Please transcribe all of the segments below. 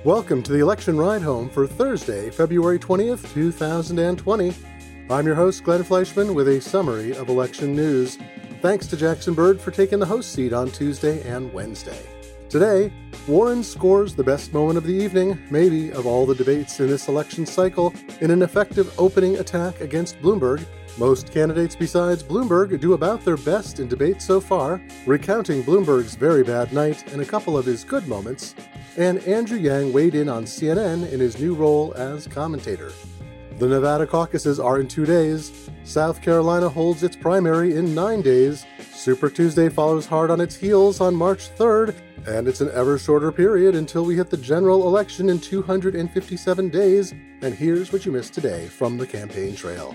Welcome to the election ride home for Thursday, February 20th, 2020. I'm your host, Glenn Fleischman, with a summary of election news. Thanks to Jackson Bird for taking the host seat on Tuesday and Wednesday. Today, Warren scores the best moment of the evening, maybe of all the debates in this election cycle, in an effective opening attack against Bloomberg. Most candidates besides Bloomberg do about their best in debates so far, recounting Bloomberg's very bad night and a couple of his good moments. And Andrew Yang weighed in on CNN in his new role as commentator. The Nevada caucuses are in 2 days. South Carolina holds its primary in 9 days. Super Tuesday follows hard on its heels on March 3rd, and it's an ever shorter period until we hit the general election in 257 days. And here's what you missed today from the campaign trail.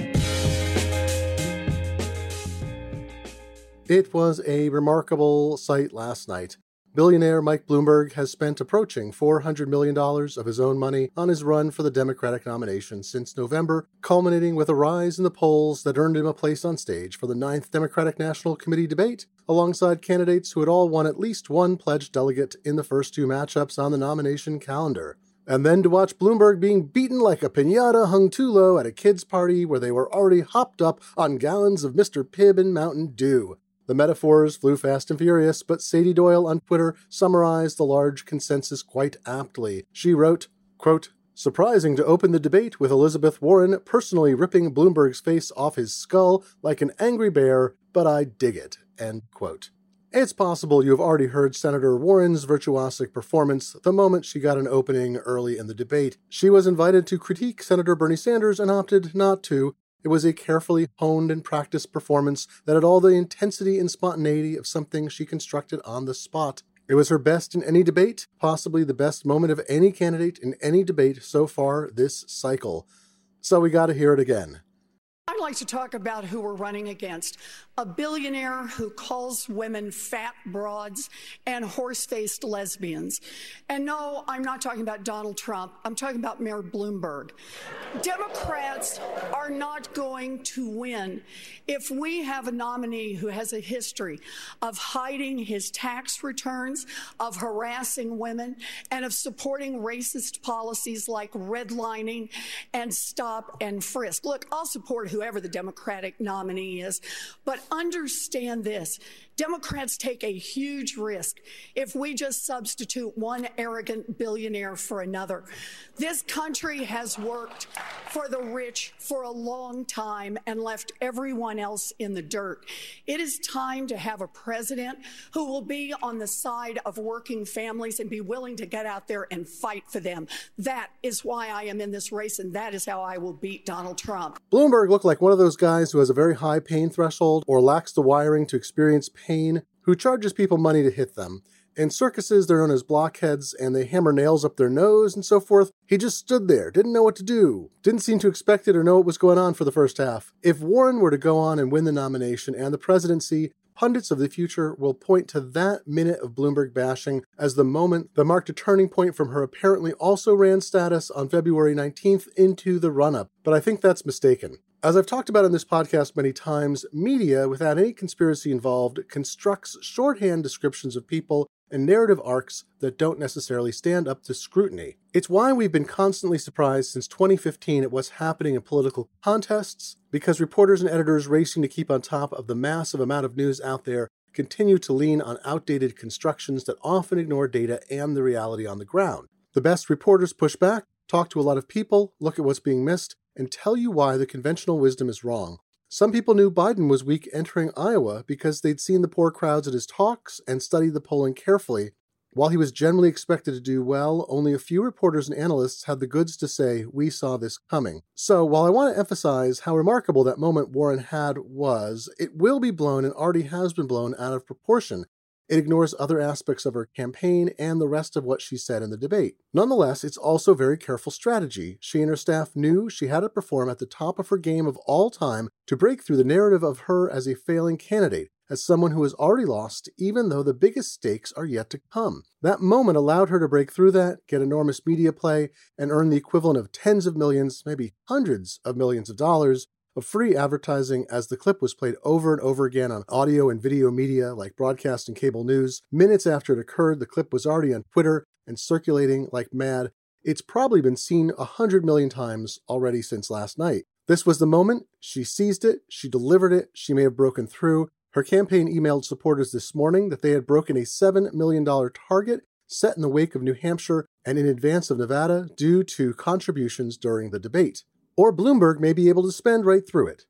It was a remarkable sight last night. Billionaire Mike Bloomberg has spent approaching $400 million of his own money on his run for the Democratic nomination since November, culminating with a rise in the polls that earned him a place on stage for the 9th Democratic National Committee debate, alongside candidates who had all won at least one pledged delegate in the first two matchups on the nomination calendar. And then to watch Bloomberg being beaten like a piñata hung too low at a kid's party where they were already hopped up on gallons of Mr. Pibb and Mountain Dew. The metaphors flew fast and furious, but Sadie Doyle on Twitter summarized the large consensus quite aptly. She wrote, quote, "Surprising to open the debate with Elizabeth Warren personally ripping Bloomberg's face off his skull like an angry bear, but I dig it," end quote. It's possible you have already heard Senator Warren's virtuosic performance the moment she got an opening early in the debate. She was invited to critique Senator Bernie Sanders and opted not to. It was a carefully honed and practiced performance that had all the intensity and spontaneity of something she constructed on the spot. It was her best in any debate, possibly the best moment of any candidate in any debate so far this cycle. So we gotta hear it again. I'd like to talk about who we're running against. A billionaire who calls women fat broads and horse-faced lesbians. And no, I'm not talking about Donald Trump. I'm talking about Mayor Bloomberg. Democrats are not going to win if we have a nominee who has a history of hiding his tax returns, of harassing women, and of supporting racist policies like redlining and stop and frisk. Look, I'll support whoever the Democratic nominee is, but understand this. Democrats take a huge risk if we just substitute one arrogant billionaire for another. This country has worked for the rich for a long time and left everyone else in the dirt. It is time to have a president who will be on the side of working families and be willing to get out there and fight for them. That is why I am in this race, and that is how I will beat Donald Trump. Bloomberg looked like one of those guys who has a very high pain threshold or lacks the wiring to experience pain, who charges people money to hit them. In circuses, they're known as blockheads, and they hammer nails up their nose and so forth. He just stood there, didn't know what to do, didn't seem to expect it or know what was going on for the first half. If Warren were to go on and win the nomination and the presidency, pundits of the future will point to that minute of Bloomberg bashing as the moment that marked a turning point from her apparently also ran status on February 19th into the run-up. But I think that's mistaken. As I've talked about in this podcast many times, media, without any conspiracy involved, constructs shorthand descriptions of people and narrative arcs that don't necessarily stand up to scrutiny. It's why we've been constantly surprised since 2015 at what's happening in political contests, because reporters and editors racing to keep on top of the massive amount of news out there continue to lean on outdated constructions that often ignore data and the reality on the ground. The best reporters push back, talk to a lot of people, look at what's being missed, and tell you why the conventional wisdom is wrong. Some people knew Biden was weak entering Iowa because they'd seen the poor crowds at his talks and studied the polling carefully. While he was generally expected to do well, only a few reporters and analysts had the goods to say, "We saw this coming." So while I want to emphasize how remarkable that moment Warren had was, it will be blown and already has been blown out of proportion. It ignores other aspects of her campaign and the rest of what she said in the debate. Nonetheless, it's also very careful strategy. She and her staff knew she had to perform at the top of her game of all time to break through the narrative of her as a failing candidate, as someone who has already lost, even though the biggest stakes are yet to come. That moment allowed her to break through that, get enormous media play, and earn the equivalent of tens of millions, maybe hundreds of millions of dollars of free advertising as the clip was played over and over again on audio and video media like broadcast and cable news. Minutes after it occurred, the clip was already on Twitter, and circulating like mad. It's probably been seen 100 million times already since last night. This was the moment. She seized it. She delivered it. She may have broken through. Her campaign emailed supporters this morning that they had broken a $7 million target set in the wake of New Hampshire and in advance of Nevada due to contributions during the debate. Or Bloomberg may be able to spend right through it.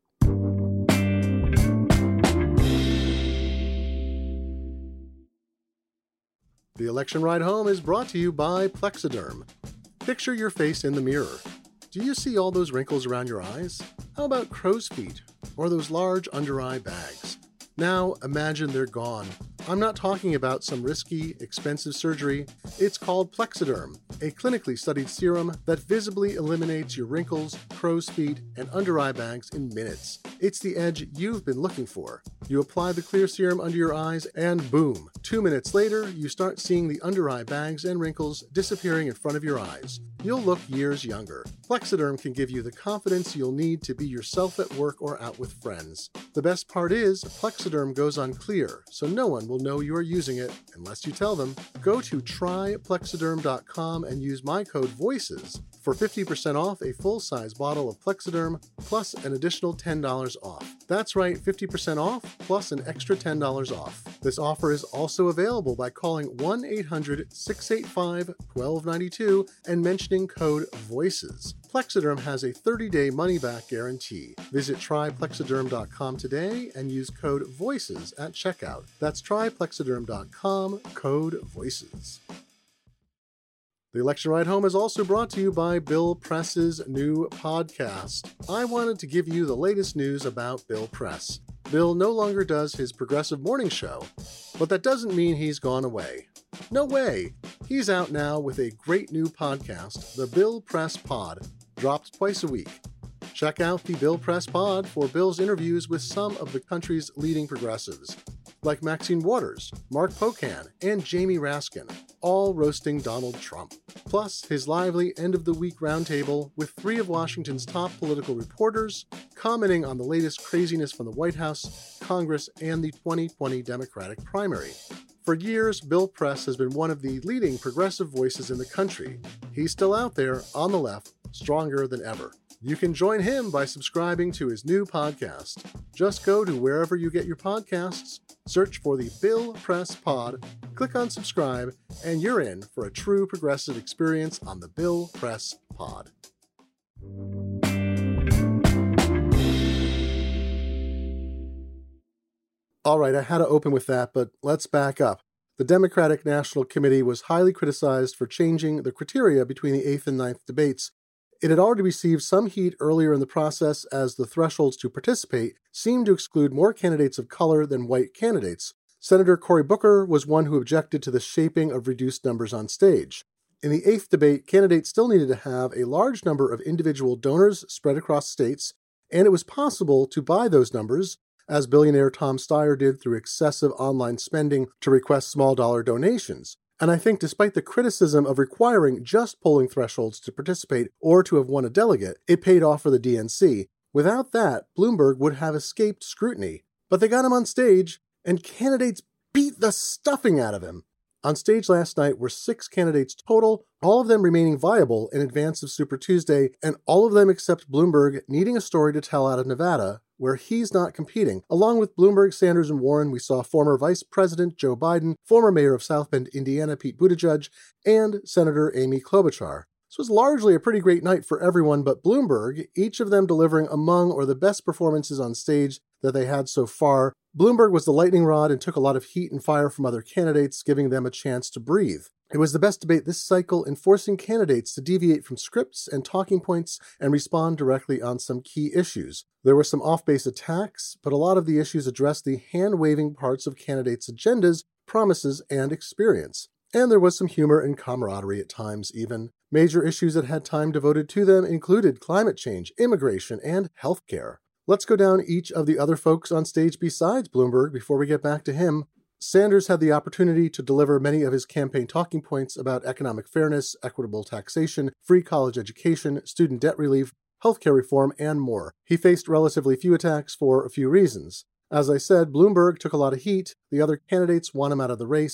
The election ride home is brought to you by Plexiderm. Picture your face in the mirror. Do you see all those wrinkles around your eyes? How about crow's feet or those large under-eye bags? Now imagine they're gone. I'm not talking about some risky, expensive surgery. It's called Plexiderm, a clinically studied serum that visibly eliminates your wrinkles, crow's feet, and under-eye bags in minutes. It's the edge you've been looking for. You apply the clear serum under your eyes and boom, 2 minutes later, you start seeing the under-eye bags and wrinkles disappearing in front of your eyes. You'll look years younger. Plexiderm can give you the confidence you'll need to be yourself at work or out with friends. The best part is, Plexiderm goes on clear, so no one will know you're using it unless you tell them. Go to tryplexiderm.com and use my code VOICES for 50% off a full-size bottle of Plexiderm plus an additional $10 off. That's right, 50% off plus an extra $10 off. This offer is also available by calling 1-800-685-1292 and mentioning code VOICES. Plexiderm has a 30-day money-back guarantee. Visit tryplexiderm.com today and use code VOICES at checkout. That's tryplexiderm.com, code VOICES. The Election Ride Home is also brought to you by Bill Press's new podcast. I wanted to give you the latest news about Bill Press. Bill no longer does his progressive morning show, but that doesn't mean he's gone away. No way! He's out now with a great new podcast, the Bill Press Pod, dropped twice a week. Check out the Bill Press Pod for Bill's interviews with some of the country's leading progressives, like Maxine Waters, Mark Pocan, and Jamie Raskin, all roasting Donald Trump. Plus, his lively end-of-the-week roundtable with 3 of Washington's top political reporters, commenting on the latest craziness from the White House, Congress, and the 2020 Democratic primary. For years, Bill Press has been one of the leading progressive voices in the country. He's still out there, on the left, stronger than ever. You can join him by subscribing to his new podcast. Just go to wherever you get your podcasts, search for the Bill Press Pod, click on subscribe, and you're in for a true progressive experience on the Bill Press Pod. All right, I had to open with that, but let's back up. The Democratic National Committee was highly criticized for changing the criteria between the 8th and 9th debates. It had already received some heat earlier in the process as the thresholds to participate seemed to exclude more candidates of color than white candidates. Senator Cory Booker was one who objected to the shaping of reduced numbers on stage. In the 8th debate, candidates still needed to have a large number of individual donors spread across states, and it was possible to buy those numbers, as billionaire Tom Steyer did through excessive online spending to request small-dollar donations. And I think despite the criticism of requiring just polling thresholds to participate or to have won a delegate, it paid off for the DNC. Without that, Bloomberg would have escaped scrutiny. But they got him on stage, and candidates beat the stuffing out of him. On stage last night were 6 candidates total, all of them remaining viable in advance of Super Tuesday, and all of them except Bloomberg needing a story to tell out of Nevada, where he's not competing. Along with Bloomberg, Sanders, and Warren, we saw former Vice President Joe Biden, former Mayor of South Bend, Indiana, Pete Buttigieg, and Senator Amy Klobuchar. This was largely a pretty great night for everyone but Bloomberg, each of them delivering among or the best performances on stage that they had so far. Bloomberg was the lightning rod and took a lot of heat and fire from other candidates, giving them a chance to breathe. It was the best debate this cycle in forcing candidates to deviate from scripts and talking points and respond directly on some key issues. There were some off-base attacks, but a lot of the issues addressed the hand-waving parts of candidates' agendas, promises, and experience. And there was some humor and camaraderie at times, even. Major issues that had time devoted to them included climate change, immigration, and healthcare. Let's go down each of the other folks on stage besides Bloomberg before we get back to him. Sanders had the opportunity to deliver many of his campaign talking points about economic fairness, equitable taxation, free college education, student debt relief, healthcare reform, and more. He faced relatively few attacks for a few reasons. As I said, Bloomberg took a lot of heat. The other candidates won him out of the race.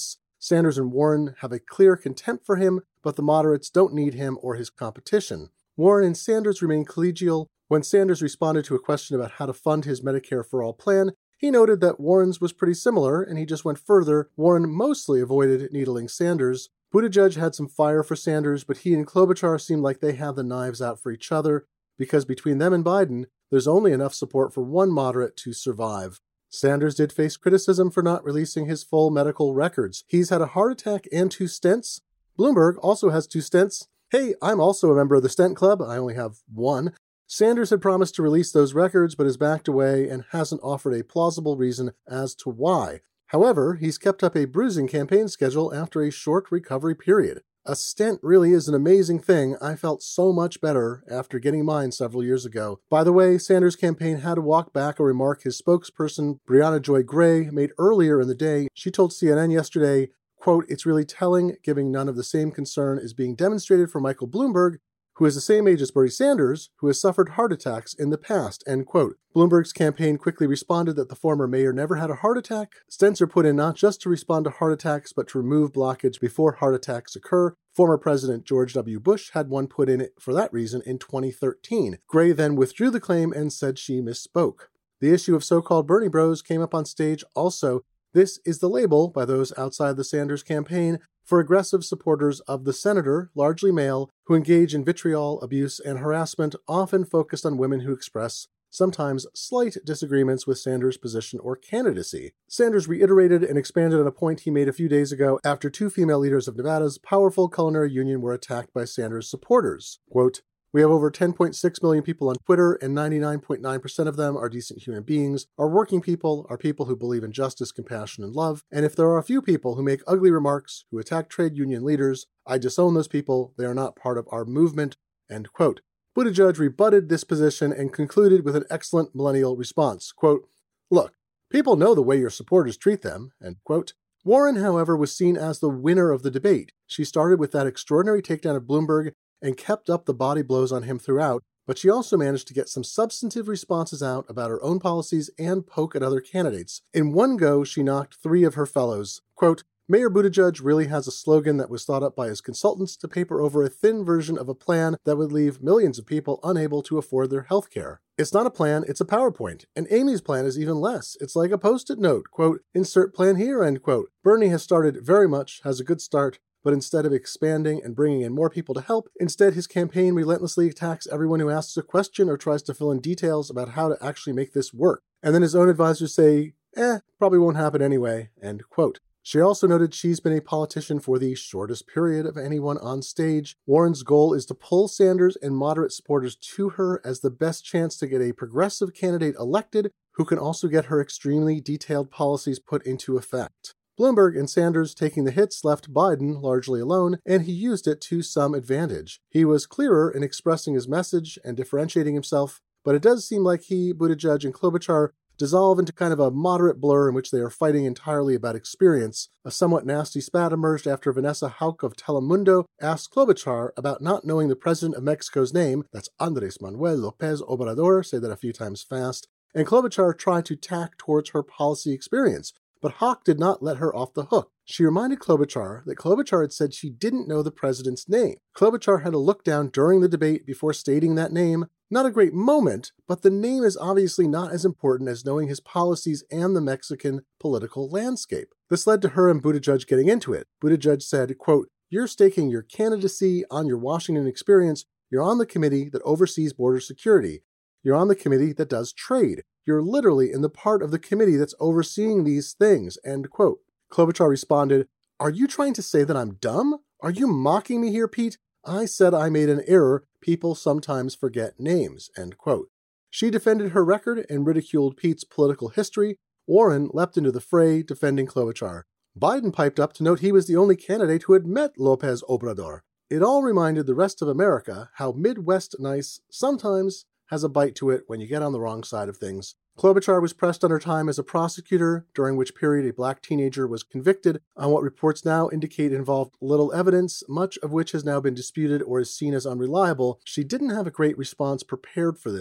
Sanders and Warren have a clear contempt for him, but the moderates don't need him or his competition. Warren and Sanders remain collegial. When Sanders responded to a question about how to fund his Medicare for All plan, he noted that Warren's was pretty similar, and he just went further. Warren mostly avoided needling Sanders. Buttigieg had some fire for Sanders, but he and Klobuchar seemed like they had the knives out for each other, because between them and Biden, there's only enough support for one moderate to survive. Sanders did face criticism for not releasing his full medical records. He's had a heart attack and 2 stents. Bloomberg also has 2 stents. Hey, I'm also a member of the Stent Club. I only have 1. Sanders had promised to release those records, but has backed away and hasn't offered a plausible reason as to why. However, he's kept up a bruising campaign schedule after a short recovery period. A stent really is an amazing thing. I felt so much better after getting mine several years ago. By the way, Sanders' campaign had to walk back a remark his spokesperson, Brianna Joy Gray, made earlier in the day. She told CNN yesterday, quote, "It's really telling, given none of the same concern is being demonstrated for Michael Bloomberg, who is the same age as Bernie Sanders, who has suffered heart attacks in the past," end quote. Bloomberg's campaign quickly responded that the former mayor never had a heart attack. Stents are put in not just to respond to heart attacks, but to remove blockage before heart attacks occur. Former President George W. Bush had one put in for that reason in 2013. Gray then withdrew the claim and said she misspoke. The issue of so-called Bernie Bros came up on stage also. This is the label by those outside the Sanders campaign for aggressive supporters of the senator, largely male, who engage in vitriol, abuse, and harassment, often focused on women who express sometimes slight disagreements with Sanders' position or candidacy. Sanders reiterated and expanded on a point he made a few days ago after 2 female leaders of Nevada's powerful culinary union were attacked by Sanders' supporters. Quote, "We have over 10.6 million people on Twitter, and 99.9% of them are decent human beings, are working people, are people who believe in justice, compassion, and love. And if there are a few people who make ugly remarks, who attack trade union leaders, I disown those people. They are not part of our movement," end quote. Buttigieg rebutted this position and concluded with an excellent millennial response. Quote, "Look, people know the way your supporters treat them," end quote. Warren, however, was seen as the winner of the debate. She started with that extraordinary takedown of Bloomberg and kept up the body blows on him throughout, but she also managed to get some substantive responses out about her own policies and poke at other candidates. In one go, she knocked 3 of her fellows. Quote, "Mayor Buttigieg really has a slogan that was thought up by his consultants to paper over a thin version of a plan that would leave millions of people unable to afford their health care. It's not a plan, it's a PowerPoint. And Amy's plan is even less. It's like a Post-it note. Quote, insert plan here, end quote. Bernie has started very much, has a good start, but instead of expanding and bringing in more people to help, instead his campaign relentlessly attacks everyone who asks a question or tries to fill in details about how to actually make this work. And then his own advisors say, probably won't happen anyway," end quote. She also noted she's been a politician for the shortest period of anyone on stage. Warren's goal is to pull Sanders and moderate supporters to her as the best chance to get a progressive candidate elected who can also get her extremely detailed policies put into effect. Bloomberg and Sanders taking the hits left Biden largely alone, and he used it to some advantage. He was clearer in expressing his message and differentiating himself, but it does seem like he, Buttigieg, and Klobuchar dissolve into kind of a moderate blur in which they are fighting entirely about experience. A somewhat nasty spat emerged after Vanessa Houck of Telemundo asked Klobuchar about not knowing the president of Mexico's name, that's Andrés Manuel López Obrador, say that a few times fast, and Klobuchar tried to tack towards her policy experience, but Houck did not let her off the hook. She reminded Klobuchar that Klobuchar had said she didn't know the president's name. Klobuchar had to look down during the debate before stating that name. Not a great moment, but the name is obviously not as important as knowing his policies and the Mexican political landscape. This led to her and Buttigieg getting into it. Buttigieg said, quote, "You're staking your candidacy on your Washington experience. You're on the committee that oversees border security. You're on the committee that does trade. You're literally in the part of the committee that's overseeing these things," end quote. Klobuchar responded, "Are you trying to say that I'm dumb? Are you mocking me here, Pete? I said I made an error. People sometimes forget names," end quote. She defended her record and ridiculed Pete's political history. Warren leapt into the fray, defending Klobuchar. Biden piped up to note he was the only candidate who had met López Obrador. It all reminded the rest of America how Midwest nice sometimes has a bite to it when you get on the wrong side of things. Klobuchar was pressed on her time as a prosecutor, during which period a black teenager was convicted on what reports now indicate involved little evidence, much of which has now been disputed or is seen as unreliable. She didn't have a great response prepared for this.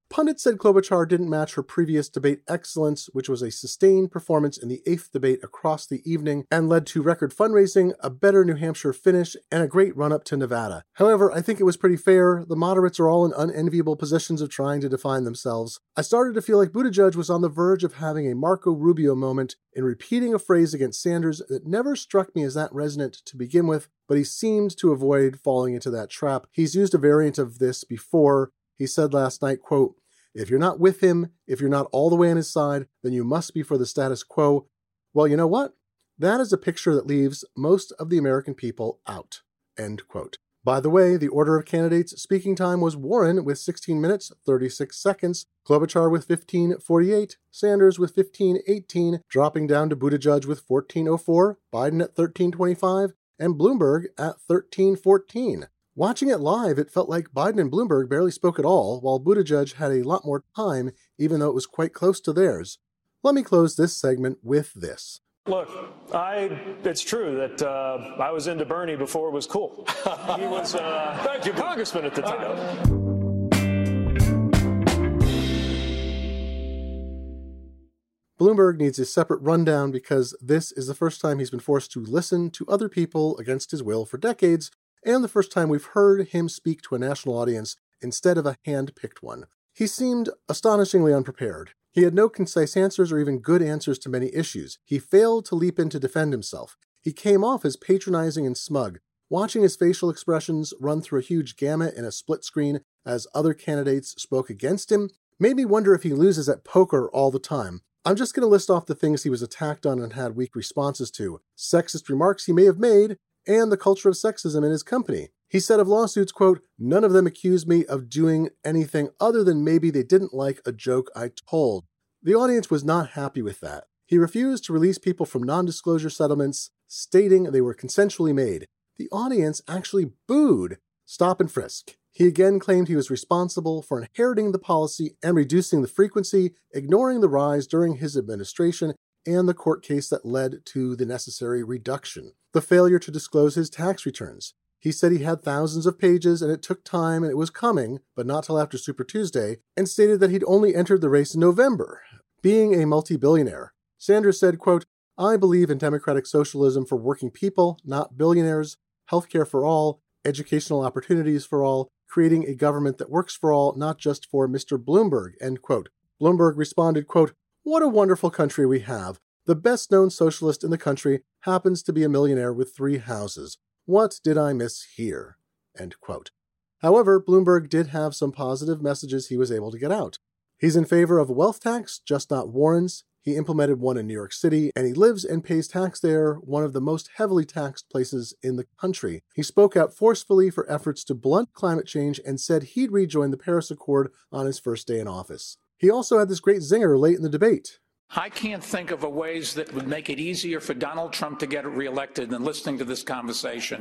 Pundits said Klobuchar didn't match her previous debate excellence, which was a sustained performance in the 8th debate across the evening and led to record fundraising, a better New Hampshire finish, and a great run-up to Nevada. However, I think it was pretty fair. The moderates are all in unenviable positions of trying to define themselves. I started to feel like Buttigieg was on the verge of having a Marco Rubio moment in repeating a phrase against Sanders that never struck me as that resonant to begin with, but he seemed to avoid falling into that trap. He's used a variant of this before. He said last night, quote, "If you're not with him, if you're not all the way on his side, then you must be for the status quo." Well, you know what? That is a picture that leaves most of the American people out. End quote. By the way, the order of candidates' speaking time was Warren with 16 minutes, 36 seconds, Klobuchar with 15:48, Sanders with 15:18, dropping down to Buttigieg with 14:04, Biden at 13:25, and Bloomberg at 13:14. Watching it live, it felt like Biden and Bloomberg barely spoke at all, while Buttigieg had a lot more time, even though it was quite close to theirs. Let me close this segment with this. Look, it's true that I was into Bernie before it was cool. He was thank you, congressman at the time. Bloomberg needs a separate rundown because this is the first time he's been forced to listen to other people against his will for decades, and the first time we've heard him speak to a national audience instead of a hand-picked one. He seemed astonishingly unprepared. He had no concise answers or even good answers to many issues. He failed to leap in to defend himself. He came off as patronizing and smug. Watching his facial expressions run through a huge gamut in a split screen as other candidates spoke against him made me wonder if he loses at poker all the time. I'm just going to list off the things he was attacked on and had weak responses to, sexist remarks he may have made, and the culture of sexism in his company. He said of lawsuits, quote, "None of them accused me of doing anything other than maybe they didn't like a joke I told." The audience was not happy with that. He refused to release people from non-disclosure settlements, stating they were consensually made. The audience actually booed. Stop and frisk. He again claimed he was responsible for inheriting the policy and reducing the frequency, ignoring the rise during his administration and the court case that led to the necessary reduction. The failure to disclose his tax returns. He said he had thousands of pages and it took time and it was coming, but not till after Super Tuesday, and stated that he'd only entered the race in November. Being a multi-billionaire. Sanders said, quote, "I believe in democratic socialism for working people, not billionaires, healthcare for all, educational opportunities for all, creating a government that works for all, not just for Mr. Bloomberg," end quote. Bloomberg responded, quote, "What a wonderful country we have. The best-known socialist in the country happens to be a millionaire with 3 houses. What did I miss here?" End quote. However, Bloomberg did have some positive messages he was able to get out. He's in favor of a wealth tax, just not Warren's. He implemented one in New York City, and he lives and pays tax there, one of the most heavily taxed places in the country. He spoke out forcefully for efforts to blunt climate change and said he'd rejoin the Paris Accord on his first day in office. He also had this great zinger late in the debate. I can't think of ways that would make it easier for Donald Trump to get reelected than listening to this conversation.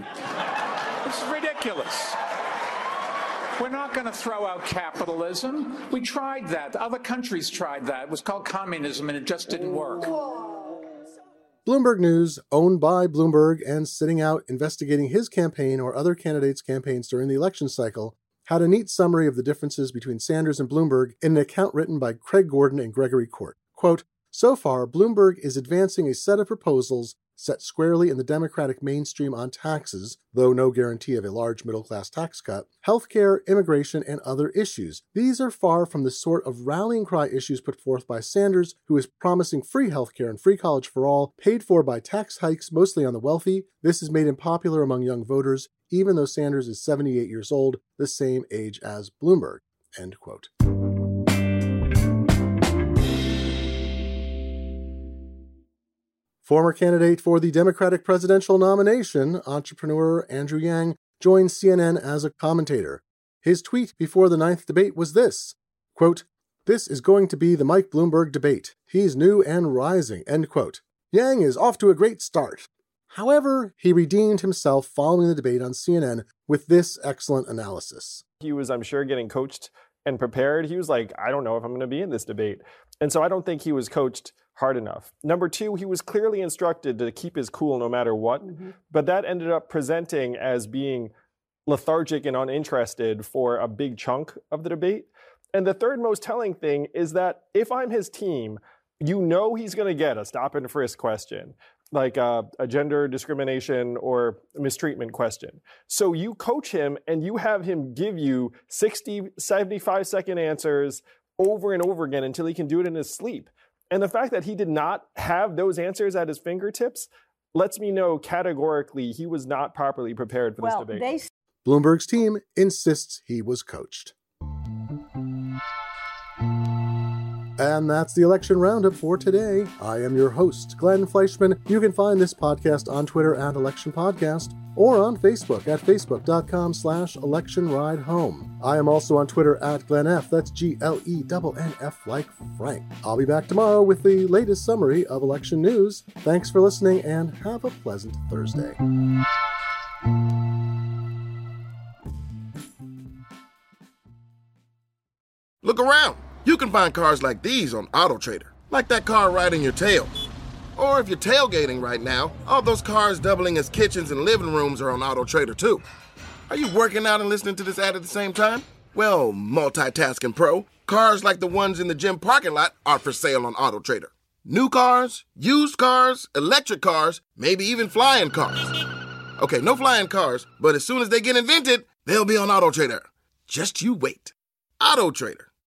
It's ridiculous. We're not going to throw out capitalism. We tried that. Other countries tried that. It was called communism, and it just didn't work. Bloomberg News, owned by Bloomberg and sitting out investigating his campaign or other candidates' campaigns during the election cycle, had a neat summary of the differences between Sanders and Bloomberg in an account written by Craig Gordon and Gregory Court. Quote, "So far, Bloomberg is advancing a set of proposals set squarely in the Democratic mainstream on taxes, though no guarantee of a large middle-class tax cut, healthcare, immigration, and other issues. These are far from the sort of rallying cry issues put forth by Sanders, who is promising free healthcare and free college for all, paid for by tax hikes mostly on the wealthy. This is made unpopular among young voters, even though Sanders is 78 years old, the same age as Bloomberg." End quote. Former candidate for the Democratic presidential nomination, entrepreneur Andrew Yang, joined CNN as a commentator. His tweet before the 9th debate was this, quote, "This is going to be the Mike Bloomberg debate. He's new and rising," end quote. Yang is off to a great start. However, he redeemed himself following the debate on CNN with this excellent analysis. He was, I'm sure, getting coached and prepared. He was like, I don't know if I'm going to be in this debate. And so I don't think he was coached hard enough. Number 2, he was clearly instructed to keep his cool no matter what, but that ended up presenting as being lethargic and uninterested for a big chunk of the debate. And the third most telling thing is that if I'm his team, you know he's going to get a stop and frisk question, like a gender discrimination or mistreatment question. So you coach him and you have him give you 60, 75-second answers over and over again until he can do it in his sleep. And the fact that he did not have those answers at his fingertips lets me know categorically he was not properly prepared for this debate. Bloomberg's team insists he was coached. And that's the election roundup for today. I am your host, Glenn Fleischman. You can find this podcast on Twitter at Election Podcast or on Facebook at facebook.com/electionridehome. I am also on Twitter at GlennF. That's GLENNF like Frank. I'll be back tomorrow with the latest summary of election news. Thanks for listening and have a pleasant Thursday. Look around. You can find cars like these on AutoTrader, like that car riding your tail. Or if you're tailgating right now, all those cars doubling as kitchens and living rooms are on AutoTrader too. Are you working out and listening to this ad at the same time? Well, multitasking pro, cars like the ones in the gym parking lot are for sale on AutoTrader. New cars, used cars, electric cars, maybe even flying cars. Okay, no flying cars, but as soon as they get invented, they'll be on AutoTrader. Just you wait. AutoTrader.